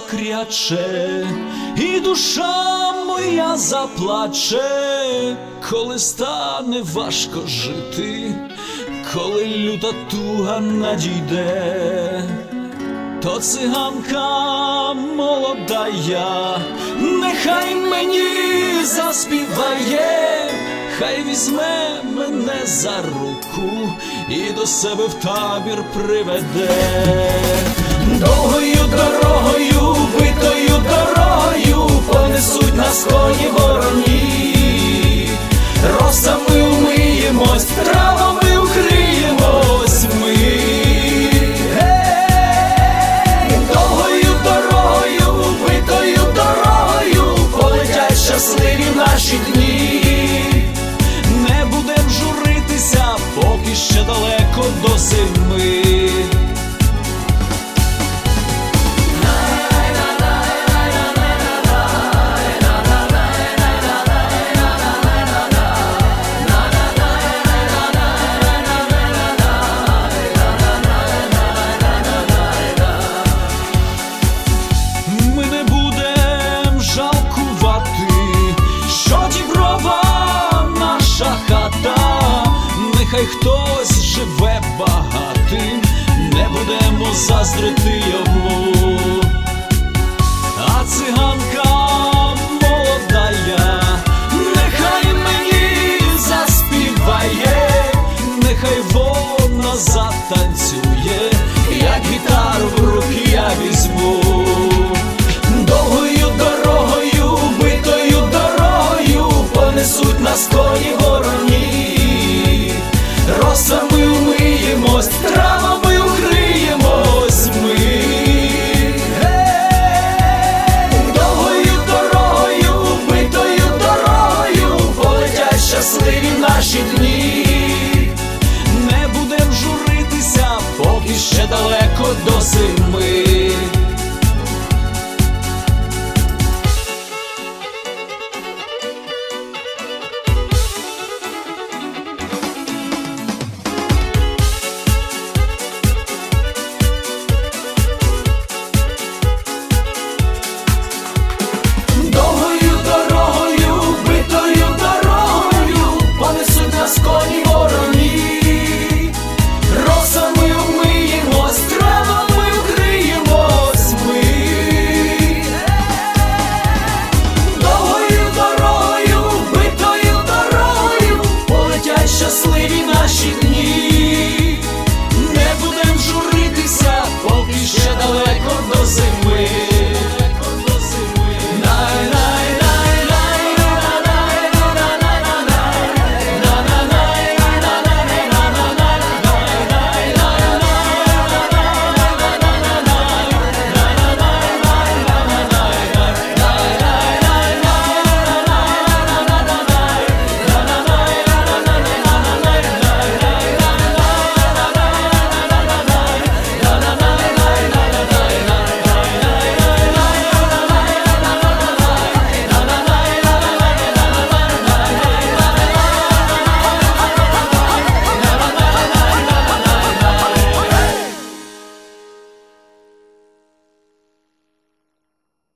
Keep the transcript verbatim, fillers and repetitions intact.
закряче, і душа моя заплаче, коли стане важко жити, коли люта туга надійде. То циганка молодая, нехай мені заспіває, хай візьме мене за руку і до себе в табір приведе. Довгою дорогою, битою дорогою понесуть нас коні вороні, росами умиємось, травами укриємось ми. Довгою дорогою, битою дорогою полетять щасливі наші дні. Не будем журитися, поки ще далеко до зими. Нехай хтось живе багатим, не будемо заздрити йому. А циганка молодая, нехай мені заспіває, нехай вона затанцює, як гітару в руки я візьму. Довгою дорогою, битою дорогою понесуть нас коні вороні, росами умиємось, травами укриємось ми. Довгою дорогою, битою дорогою полетять щасливі наші дні. Не будем журитися, поки ще далеко до зими.